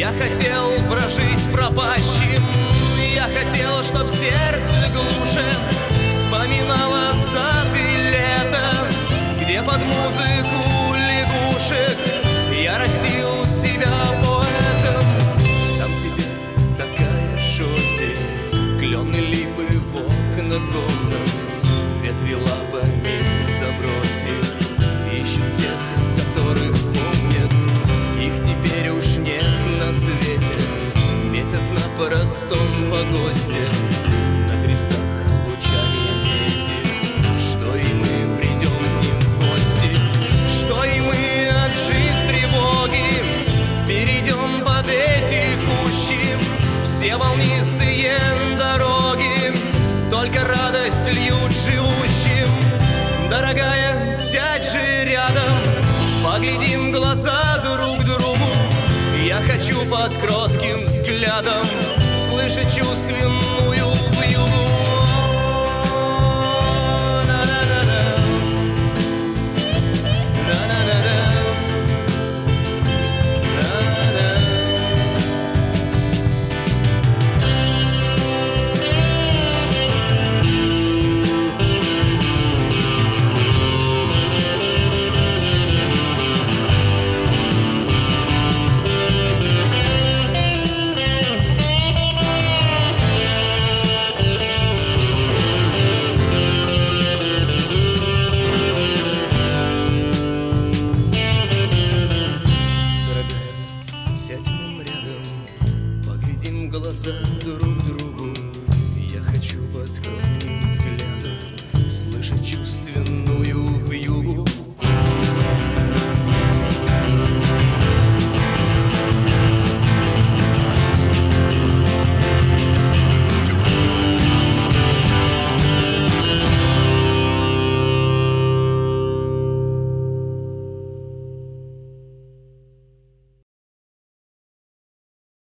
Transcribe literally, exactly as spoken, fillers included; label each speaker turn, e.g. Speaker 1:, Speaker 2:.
Speaker 1: Я хотел прожить пропащим, я хотел, чтоб сердце глуше вспоминало сад и лето, где под музыку лягушек я растил себя поэтом. Там теперь такая шоси, клены, липы в окна комнат, ветви лапами забросив, ищут тех, которых помнят. Их теперь уж нет на свете, месяц на простом погосте, на крестах лучами метит, что и мы придем к ним в гости, что и мы, отжив тревоги, перейдем под эти кущи. Все волнистые дороги только радость льют живущим. Дорогая, сядь же рядом, поглядим в глаза друг другу. Я хочу под кротким взглядом слышать чувственную вьюгу. Сядем рядом, поглядим в глаза друг другу. Я хочу под кротким взглядом слышать чувственную